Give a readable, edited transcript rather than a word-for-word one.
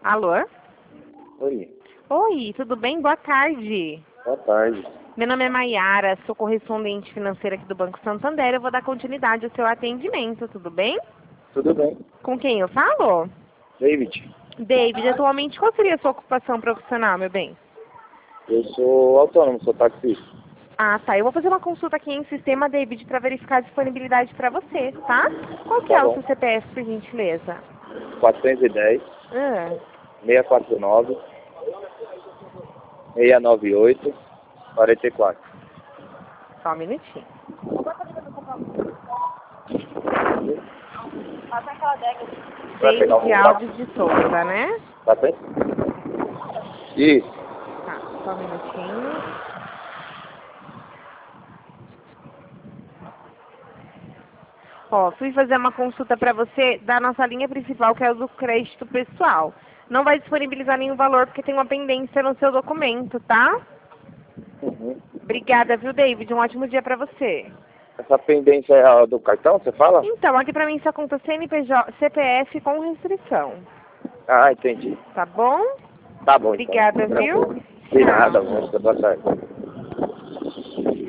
Alô? Oi, Oi, tudo bem? Boa tarde. boa tarde. Meu nome é Maiara, sou correspondente financeira aqui do Banco Santander. Eu vou dar continuidade ao seu atendimento, tudo bem? Tudo bem? Com quem eu falo? David, David, atualmente qual seria a sua ocupação profissional, meu bem? eu sou autônomo, sou taxista. Ah, tá. Eu vou fazer uma consulta aqui em sistema, David, para verificar a disponibilidade para você, tá? Qual que Tá é o bom. seu CPF, por gentileza? 410, Ah, 649, 698, 44. só um minutinho. Passa aquela adega. Vai pegar David um Alves táxi? de Souza, né? Tá bem? Isso. Tá, só um minutinho. Ó, fui fazer uma consulta para você da nossa linha principal, que é o do crédito pessoal. Não vai disponibilizar nenhum valor porque tem uma pendência no seu documento, tá? Uhum. Obrigada, viu, David? Um ótimo dia para você. Essa pendência é a do cartão, você fala? Então, aqui para mim só conta CNPJ, CPF com restrição. Ah, entendi. Tá bom? Tá bom, então. Obrigada, viu? De nada, Tchau. moça. Boa tarde.